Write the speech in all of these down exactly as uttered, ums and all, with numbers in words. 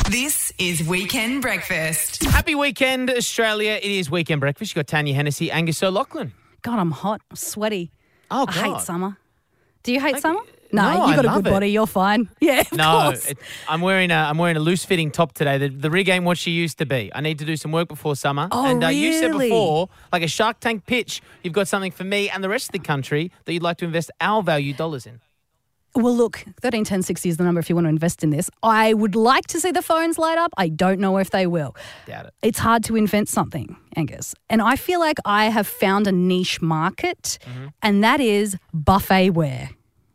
This is Weekend Breakfast. Happy weekend, Australia. It is Weekend Breakfast. You've got Tanya Hennessy, Angus O'Loughlin. God, I'm hot. I'm sweaty. Oh, I God. hate summer. Do you hate I- summer? No, No, I you got a love good it. body. You're fine. Yeah, of No, course. it, I'm wearing a I'm wearing a loose fitting top today. The, the rig ain't what she used to be. I need to do some work before summer. Oh, and uh, you said really? before, like a Shark Tank pitch, you've got something for me and the rest of the country that you'd like to invest our value dollars in. Well, look, thirteen ten sixty is the number if you want to invest in this. I would like to see the phones light up. I don't know if they will. Doubt it. It's hard to invent something, Angus. And I feel like I have found a niche market, Mm-hmm. and that is buffetware.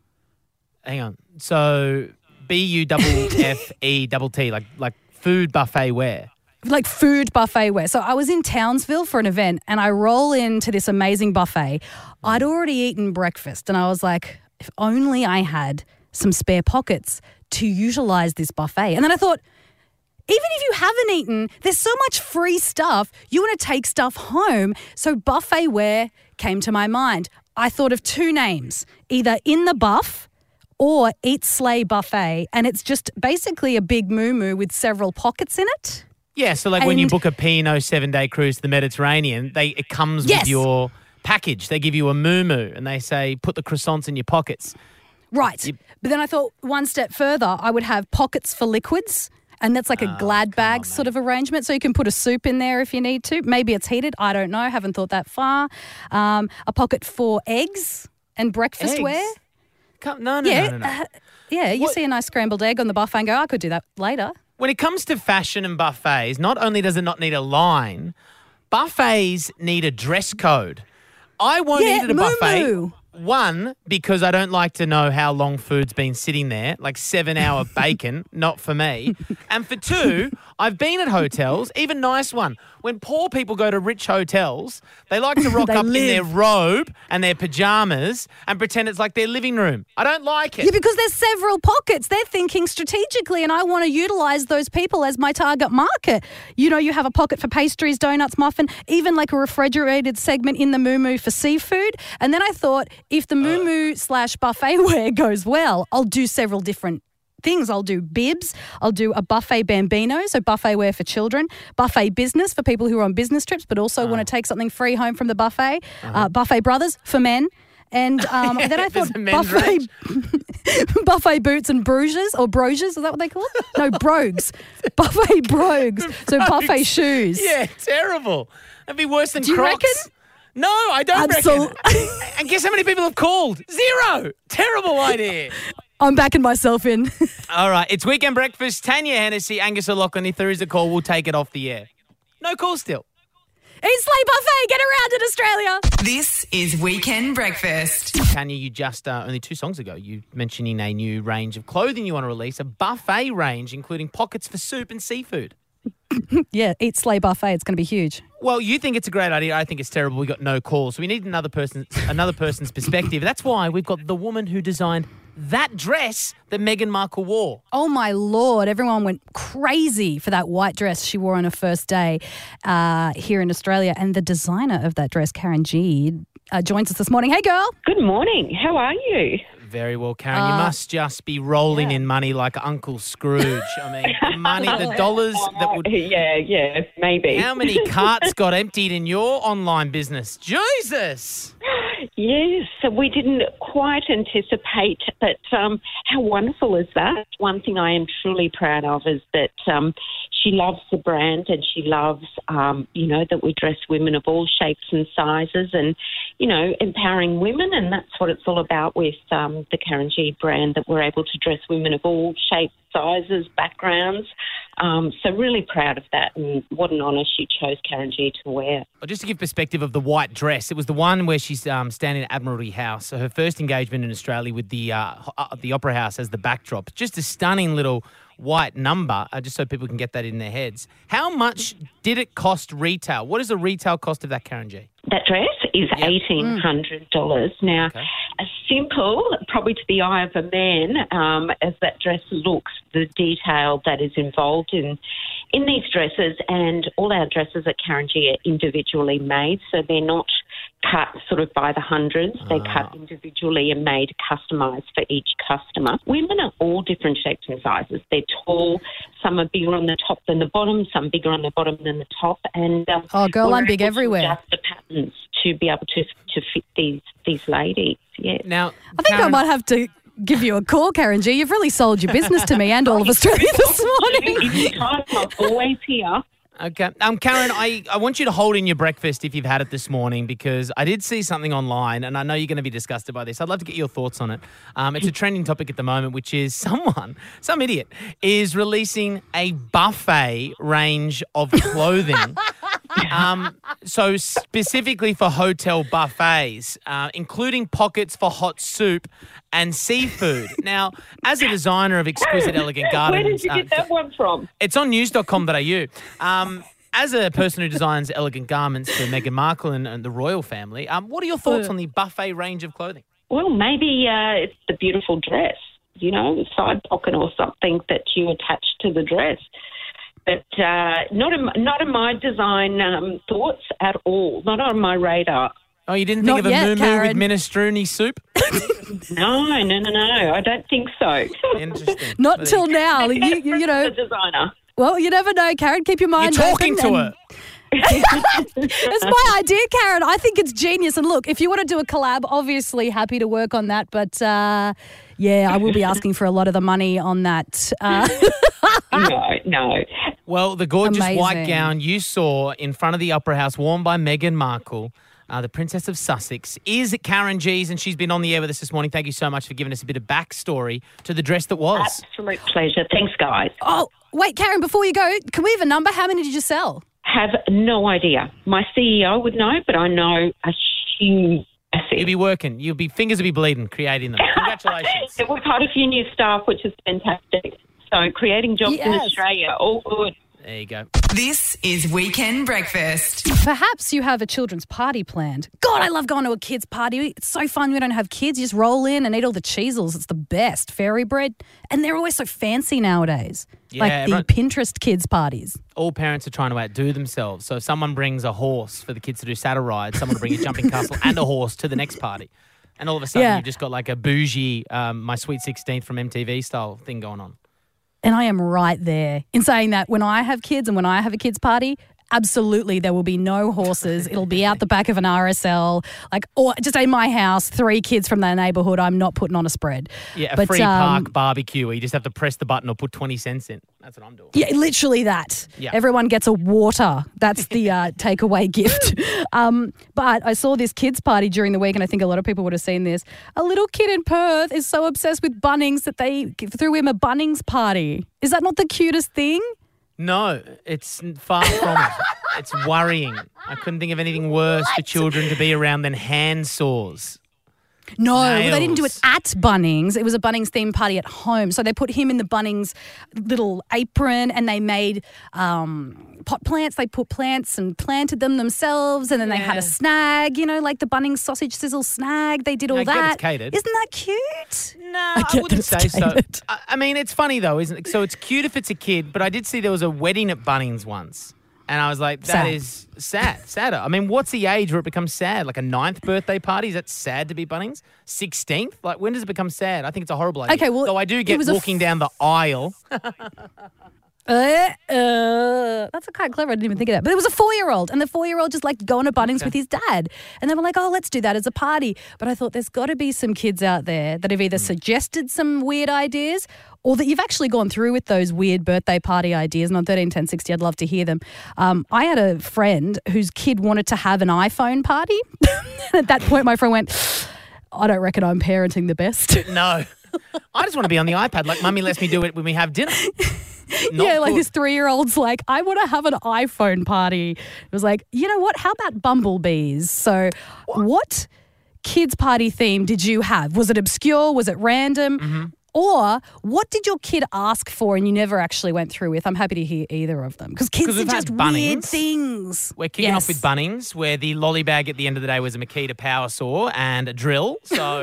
Hang on. So B U F F E double T, like like food buffet ware. Like food buffetware. So I was in Townsville for an event and I roll into this amazing buffet. I'd already eaten breakfast and I was like, if only I had some spare pockets to utilize this buffet. And then I thought, even if you haven't eaten, there's so much free stuff. You want to take stuff home. So buffetware came to my mind. I thought of two names, either In the Buff or Eat Slay Buffet. And it's just basically a big moo-moo with several pockets in it. Yeah, so like when you And- book a P and O seven-day cruise to the Mediterranean, they it comes Yes. with your package. They give you a moo-moo and they say, put the croissants in your pockets. Right. But then I thought one step further, I would have pockets for liquids. And that's like a glad bag sort of arrangement. So you can put a soup in there if you need to. Maybe it's heated. I don't know. Haven't thought that far. Um, a pocket for eggs and breakfast Eggs? wear. Come, no, no, Yeah. no, no, no. uh, yeah. You What- see a nice scrambled egg on the buffet and go, I could do that later. When it comes to fashion and buffets, not only does it not need a line, buffets need a dress code. I won't Yeah, eat at a buffet. moo-moo. One, because I don't like to know how long food's been sitting there, like seven hour bacon, not for me. And for two, I've been at hotels, even nice one. When poor people go to rich hotels, they like to rock They up in their live. robe and their pajamas and pretend it's like their living room. I don't like it. Yeah, because there's several pockets. They're thinking strategically, and I want to utilize those people as my target market. You know, you have a pocket for pastries, donuts, muffin, even like a refrigerated segment in the moo-moo for seafood. And then I thought, if the moo-moo slash buffetware goes well, I'll do several different things. I'll do bibs. I'll do a buffet bambino, so buffet wear for children. Buffet business for people who are on business trips but also want to take something free home from the buffet. Uh, buffet brothers for men. And um, then I There's thought a men's buffet range. buffet boots and bruges or brogues, is that what they call it? No, brogues. Buffet brogues. So buffet shoes. Yeah, terrible. That'd be worse than Do you Crocs. reckon? No, I don't Absol- reckon. And guess how many people have called? Zero. Terrible idea. I'm backing myself in. All right, it's Weekend Breakfast. Tanya Hennessy, Angus O'Loughlin. If there is a call, we'll take it off the air. No call still. Eat Slay Buffet, get around it, Australia. This is Weekend Breakfast. Tanya, you just, uh, only two songs ago, you mentioning a new range of clothing you want to release, a buffet range, including pockets for soup and seafood. Yeah, Eat Slay Buffet, it's going to be huge. Well, you think it's a great idea. I think it's terrible. We got no calls. So we need another person's, another person's perspective. That's why we've got the woman who designed that dress that Meghan Markle wore. Oh, my Lord. Everyone went crazy for that white dress she wore on her first day uh, here in Australia. And the designer of that dress, Karen G, uh, joins us this morning. Hey, girl. Good morning. How are you? Very well, Karen. you Uh, must just be rolling in money like Uncle Scrooge. I mean, the money, the dollars that would... Yeah, yeah, maybe. How many carts got emptied in your online business? Jesus! Yes, so we didn't quite anticipate, but um, how wonderful is that? One thing I am truly proud of is that um, she loves the brand and she loves, um, you know, that we dress women of all shapes and sizes and, you know, empowering women, and that's what it's all about with um, the Karen G brand, that we're able to dress women of all shapes, sizes, backgrounds. Um, so really proud of that, and what an honour she chose Karen G to wear. Well, just to give perspective of the white dress, it was the one where she's um, standing at Admiralty House. So her first engagement in Australia with the uh, uh, the Opera House as the backdrop. Just a stunning little white number, uh, just so people can get that in their heads. How much did it cost retail? What is the retail cost of that, Karen G? That dress is eighteen hundred dollars. Now, Okay. as simple, probably to the eye of a man, um, as that dress looks, the detail that is involved in in these dresses, and all our dresses at Karen G are individually made, so they're not cut sort of by the hundreds. They Ah. cut individually and made customised for each customer. Women are all different shapes and sizes. They're tall. Some are bigger on the top than the bottom. Some bigger on the bottom than the top. And um, Oh, girl, we're I'm big able to everywhere. adjust the patterns to be able to to fit these these ladies. Yeah. Now, I think I Karen, might have to give you a call, Karen G. You've really sold your business to me and all of Australia this morning. Anytime, I'm always here. Okay. Um, Karen, I, I want you to hold in your breakfast if you've had it this morning, because I did see something online and I know you're going to be disgusted by this. I'd love to get your thoughts on it. Um, it's a trending topic at the moment, which is someone, some idiot, is releasing a buffet range of clothing. Um, so specifically for hotel buffets, uh, including pockets for hot soup and seafood. Now, as a designer of exquisite elegant gardens, Where did you get uh, that one from? it's on news dot com dot a u. Um, as a person who designs elegant garments for Meghan Markle and, and the royal family, um, what are your thoughts on the buffet range of clothing? Well, maybe uh, it's the beautiful dress, you know, the side pocket or something that you attach to the dress. But uh, not in, not in my design um, thoughts at all, not on my radar. Oh, you didn't think Not of a yet, moo with Karen. minestrone soup? No, no, no, no, I don't think so. Interesting. Not Well, till now. You, you, you know, The designer. well, you never know, Karen. Keep your You're mind talking open to and- her. It's my idea, Karen. I think it's genius. And look, if you want to do a collab, obviously happy to work on that. But uh, yeah, I will be asking for a lot of the money on that. Uh, No, no. Well, the gorgeous white Amazing. gown you saw in front of the Opera House, worn by Meghan Markle, uh, the Princess of Sussex, is Karen G's, and she's been on the air with us this morning. Thank you so much for giving us a bit of backstory to the dress that was. Absolute pleasure. Thanks, guys. oh, wait, Karen, before you go, can we have a number? How many did you sell? Have no idea. My C E O would know, but I know a huge You'll asset. be working. You'll be fingers will be bleeding creating them. Congratulations. We've had a few new staff, which is fantastic. So creating jobs in Yes. Australia, all good. There you go. This is Weekend Breakfast. Perhaps you have a children's party planned. God, I love going to a kid's party. It's so fun. We don't have kids. You just roll in and eat all the cheesels. It's the best. Fairy bread. And they're always so fancy nowadays. Yeah, like everyone- the Pinterest kids parties. All parents are trying to outdo themselves. So if someone brings a horse for the kids to do saddle rides, someone will bring a jumping castle and a horse to the next party. And all of a sudden Yeah. you've just got like a bougie, um, My Sweet sixteenth from M T V style thing going on. And I am right there in saying that when I have kids and when I have a kids party, absolutely there will be no horses. It'll be out the back of an R S L, like, or just in my house, three kids from the neighbourhood. I'm not putting on a spread. Yeah, a But, free um, park barbecue where you just have to press the button or put twenty cents in. That's what I'm doing. Yeah, literally that. Yeah. Everyone gets a water. That's the uh, takeaway gift. Um, but I saw this kids' party during the week, and I think a lot of people would have seen this. A little kid in Perth is so obsessed with Bunnings that they threw him a Bunnings party. Is that not the cutest thing? No, it's far from it. It's worrying. I couldn't think of anything worse for children to be around than hand saws. No, well, they didn't do it Nails. at Bunnings. It was a Bunnings themed party at home. So they put him in the Bunnings little apron and they made um, pot plants. They put plants and planted them themselves. And then they had Yeah. a snag, you know, like the Bunnings sausage sizzle snag. They did all I get that. it's catered. Isn't that cute? No, I, get that wouldn't it's say so. catered. I, I mean, it's funny though, isn't it? So it's cute if it's a kid, but I did see there was a wedding at Bunnings once. And I was like, that Sad. is sad, sadder. I mean, what's the age where it becomes sad? Like a ninth birthday party? Is that sad to be Bunnings? sixteenth? Like, when does it become sad? I think it's a horrible idea. Okay, well, Though I do it get was a walking f- down the aisle. Uh, uh, that's quite clever. I didn't even think of that. But it was a four-year-old, and the four-year-old just liked going to Bunnings with his dad. And they were like, oh, let's do that as a party. But I thought there's got to be some kids out there that have either suggested some weird ideas or that you've actually gone through with those weird birthday party ideas. And on thirteen ten sixty, I'd love to hear them. Um, I had a friend whose kid wanted to have an iPhone party. At that point, my friend went, I don't reckon I'm parenting the best. No. I just want to be on the iPad like Mummy lets me do it when we have dinner. Not yeah, like good. this three-year-old's like, I want to have an iPhone party. It was like, you know what? How about bumblebees? So what kids' party theme did you have? Was it obscure? Was it random? Mm-hmm. Or what did your kid ask for and you never actually went through with? I'm happy to hear either of them. Because kids 'Cause are we've had just weird Bunnings. things. We're kicking Yes. off with Bunnings, where the lolly bag at the end of the day was a Makita power saw and a drill. So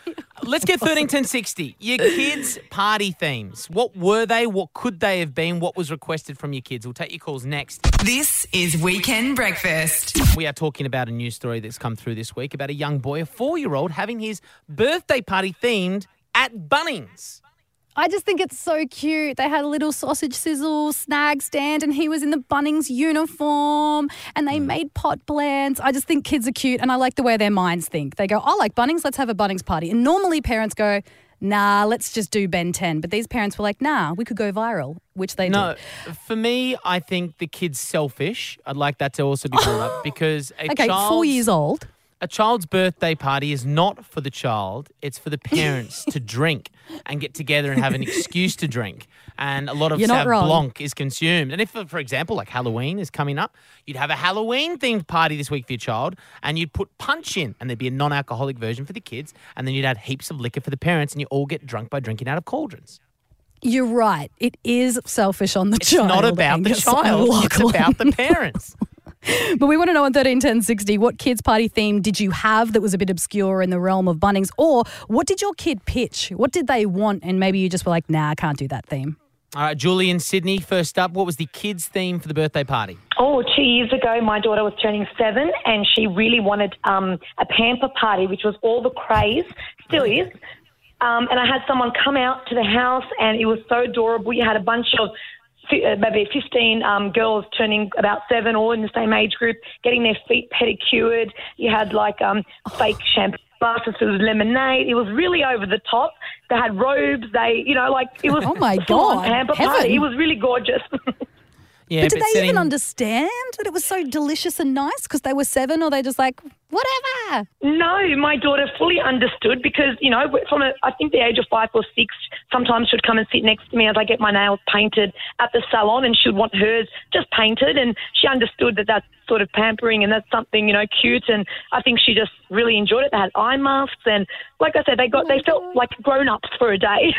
Let's get thirteen ten sixty. Your kids' party themes. What were they? What could they have been? What was requested from your kids? We'll take your calls next. This is Weekend Breakfast. We are talking about a news story that's come through this week about a young boy, a four-year-old, having his birthday party themed at Bunnings. I just think it's so cute. They had a little sausage sizzle snag stand and he was in the Bunnings uniform and they made pot plans. I just think kids are cute and I like the way their minds think. They go, I like Bunnings, let's have a Bunnings party. And normally parents go, nah, let's just do Ben ten. But these parents were like, nah, we could go viral, which they No, did. for me, I think the kid's selfish. I'd like that to also be brought up because a Okay, child's, four years old. a child's birthday party is not for the child. It's for the parents to drink and get together and have an excuse to drink. And a lot of You're not Sauv wrong. Blanc is consumed. And if, for example, like Halloween is coming up, you'd have a Halloween-themed party this week for your child and you'd put punch in and there'd be a non-alcoholic version for the kids and then you'd add heaps of liquor for the parents and you all get drunk by drinking out of cauldrons. You're right. It is selfish on the It's child. not about the Angus child. It's O'Loughlin. about the parents. But we want to know on thirteen ten sixty, what kids' party theme did you have that was a bit obscure in the realm of Bunnings? Or what did your kid pitch? What did they want? And maybe you just were like, nah, I can't do that theme. All right, Julie in Sydney, first up. What was the kids' theme for the birthday party? Oh, two years ago, my daughter was turning seven and she really wanted um, a pamper party, which was all the craze, still is. Um, and I had someone come out to the house and it was so adorable. You had a bunch of fi- uh, maybe fifteen um, girls turning about seven, all in the same age group, getting their feet pedicured. You had like um, fake champagne glasses with lemonade. It was really over the top. They had robes. They, you know, like it was Oh my a full-on God, pamper heaven. party. It was really gorgeous. Yeah, but did they setting- even understand that it was so delicious and nice because they were seven, or they just like, whatever? No, my daughter fully understood because, you know, from a, I think the age of five or six, sometimes she'd come and sit next to me as I get my nails painted at the salon and she'd want hers just painted, and she understood that that's sort of pampering and that's something, you know, cute, and I think she just really enjoyed it. They had eye masks and, like I said, they got they felt like grown-ups for a day.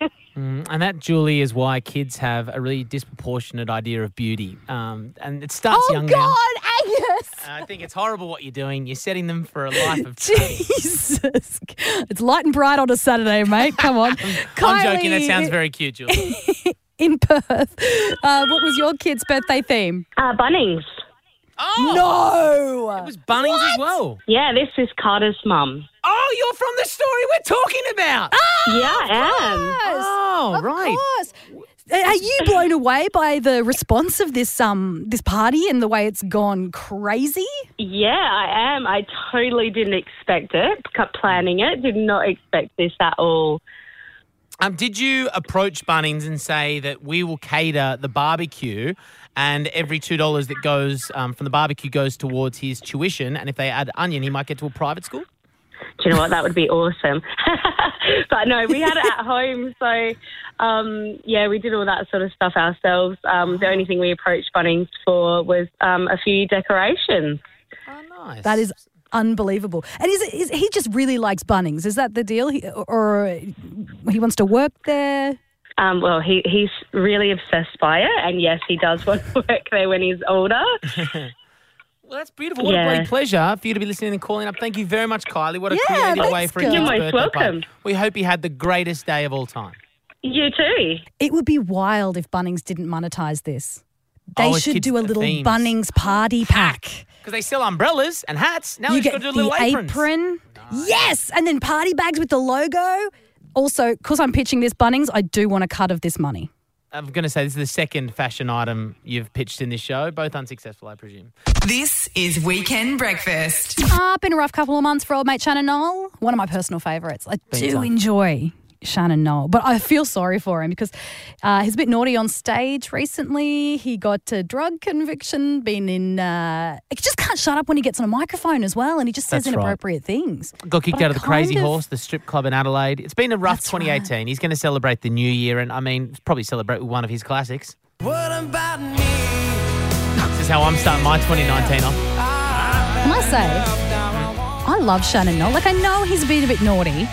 Mm, and that, Julie, is why kids have a really disproportionate idea of beauty. Um, and it starts Oh, young God, now. Angus! I think it's horrible what you're doing. You're setting them for a life of pain. Jesus. It's light and bright on a Saturday, mate. Come on. I'm joking. That Kylie sounds very cute, Julie. in Perth. Uh, what was your kid's birthday theme? Uh, Bunnings. Oh, No. it was Bunnings as well. Yeah, this is Carter's mum. Oh, you're from the story we're talking about. Yeah, I am. Yes, Oh, of right. course. Are you blown away by the response of this um this party and the way it's gone crazy? Yeah, I am. I totally didn't expect it. Kept planning it. Did not expect this at all. Um, did you approach Bunnings and say that we will cater the barbecue and every two dollars that goes um, from the barbecue goes towards his tuition, and if they add onion, he might get to a private school? Do you know what? That would be awesome. But no, we had it at home. So, um, yeah, we did all that sort of stuff ourselves. Um, the only thing we approached Bunnings for was um, a few decorations. Oh, nice. That is unbelievable. And is, it, is he just really likes Bunnings? Is that the deal? He, or he wants to work there? Um, well, he, he's really obsessed by it. And yes, he does want to work there when he's older. Well, that's beautiful. What Yeah. a bloody pleasure for you to be listening and calling up. Thank you very much, Kylie. What a Yeah, creative thanks, way for a girl. kid's You're most birthday welcome. party. We hope you had the greatest day of all time. You too. It would be wild if Bunnings didn't monetize this. They Oh, as should kids do a with little themes. Bunnings party pack. Because they sell umbrellas and hats. Now You they've get got to do the little aprons. apron. Yes, and then party bags with the logo. Also, because I'm pitching this Bunnings, I do want a cut of this money. I'm going to say this is the second fashion item you've pitched in this show. Both unsuccessful, I presume. This is Weekend Breakfast. Uh, been a rough couple of months for old mate Shannon Knoll. One of my personal favourites. I Big do time. enjoy Shannon Knoll, but I feel sorry for him because uh, he's a bit naughty on stage recently. He got a drug conviction, been in... Uh, he just can't shut up when he gets on a microphone as well, and he just says That's right. inappropriate things. Got kicked But I out of the kind Crazy of- Horse, the strip club in Adelaide. It's been a rough That's twenty eighteen. He's going to celebrate the new year, and I mean, probably celebrate with one of his classics. What about me? This is how I'm starting my twenty nineteen off. Can I say, I love Shannon Knoll. Like, I know he's been a bit naughty,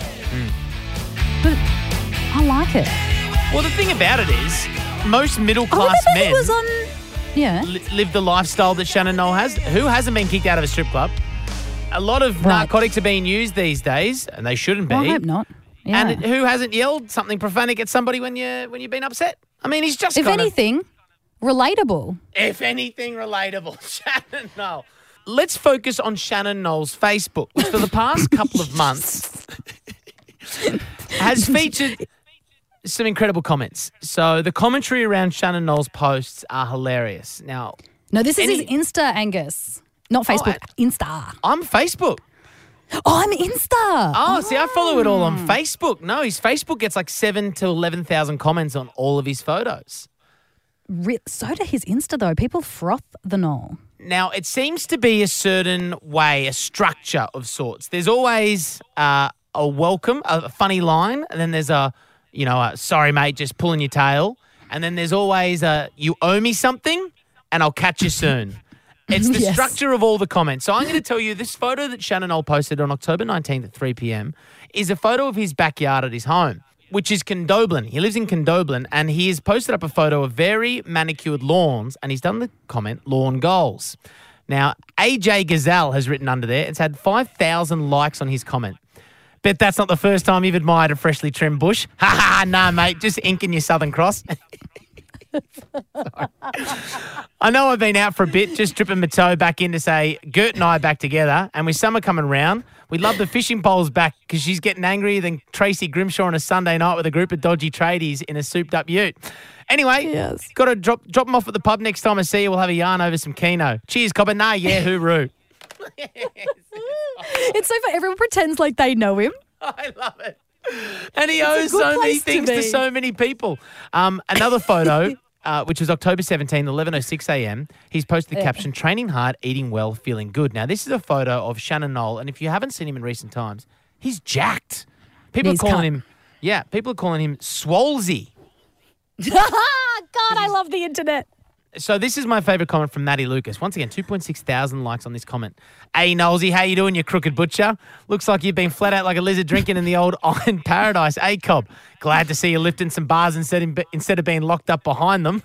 but I like it. Well, the thing about it is, most I middle-class remember men he was on... Yeah. li- live the lifestyle that Shannon Knoll has. Who hasn't been kicked out of a strip club? A lot of Right. narcotics are being used these days, and they shouldn't be. Well, I hope not. Yeah. And who hasn't yelled something profanic at somebody when you when you've been upset? I mean, he's just if kind of- anything, relatable. if anything, relatable. Shannon Knoll. Let's focus on Shannon Knoll's Facebook, which for the past couple of months has featured some incredible comments. So the commentary around Shannon Knoll's posts are hilarious. Now, No, this is Any- his Insta, Angus. Not Facebook, I- Insta. I'm Facebook. Oh, I'm Insta. Oh, see, I follow it all on Facebook. No, his Facebook gets like seven to eleven thousand comments on all of his photos. Re- so do his Insta, though. People froth the Knoll. Now, it seems to be a certain way, a structure of sorts. There's always uh, a welcome, a funny line, and then there's a, you know, a, sorry, mate, just pulling your tail. And then there's always a, you owe me something, and I'll catch you soon. It's the Yes. structure of all the comments. So I'm going to tell you this photo that Shannon Knoll posted on October nineteenth at three p.m. is a photo of his backyard at his home, which is Condoblin. He lives in Condoblin, and he has posted up a photo of very manicured lawns, and he's done the comment, lawn goals. Now, A J Gazelle has written under there. It's had five thousand likes on his comment. Bet that's not the first time you've admired a freshly trimmed bush. Ha ha, nah, mate, just ink in your Southern Cross. I know I've been out for a bit, just dripping my toe back in to say Gert and I are back together, and with summer coming round, we love the fishing poles back because she's getting angrier than Tracy Grimshaw on a Sunday night with a group of dodgy tradies in a souped-up ute. Anyway, Yes. got to drop drop them off at the pub next time I see you. We'll have a yarn over some Keno. Cheers, copper. Nah, yeah, hooroo. It's so funny. Everyone pretends like they know him. I love it. And he a owes good so many place to things to, be. so many people. Um, another photo, uh, which was October seventeenth, eleven oh six a.m., he's posted the Yeah. caption, training hard, eating well, feeling good. Now, this is a photo of Shannon Knoll, and if you haven't seen him in recent times, he's jacked. People He's are calling cut. him, yeah, people are calling him Swolesy. God, I love the internet. So this is my favourite comment from Maddie Lucas. Once again, two point six thousand likes on this comment. Hey, Knowlesy, how you doing, you crooked butcher? Looks like you've been flat out like a lizard drinking in the old iron paradise. Hey, Cobb, glad to see you lifting some bars instead of, instead of being locked up behind them.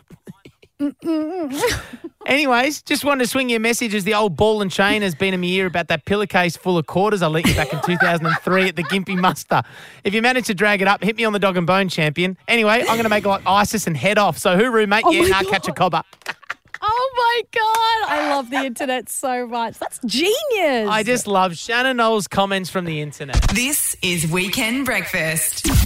Anyways, just wanted to swing you a message as the old ball and chain has been in my ear about that pillowcase full of quarters I lent you back in two thousand three at the Gympie Muster. If you manage to drag it up, hit me on the dog and bone, champion. Anyway, I'm going to make it like ISIS and head off. So hooroo, mate. Oh yeah, my nah, God. catch a cobber. Oh, my God. I love the internet so much. That's genius. I just love Shannon Knoll's comments from the internet. This is Weekend Breakfast.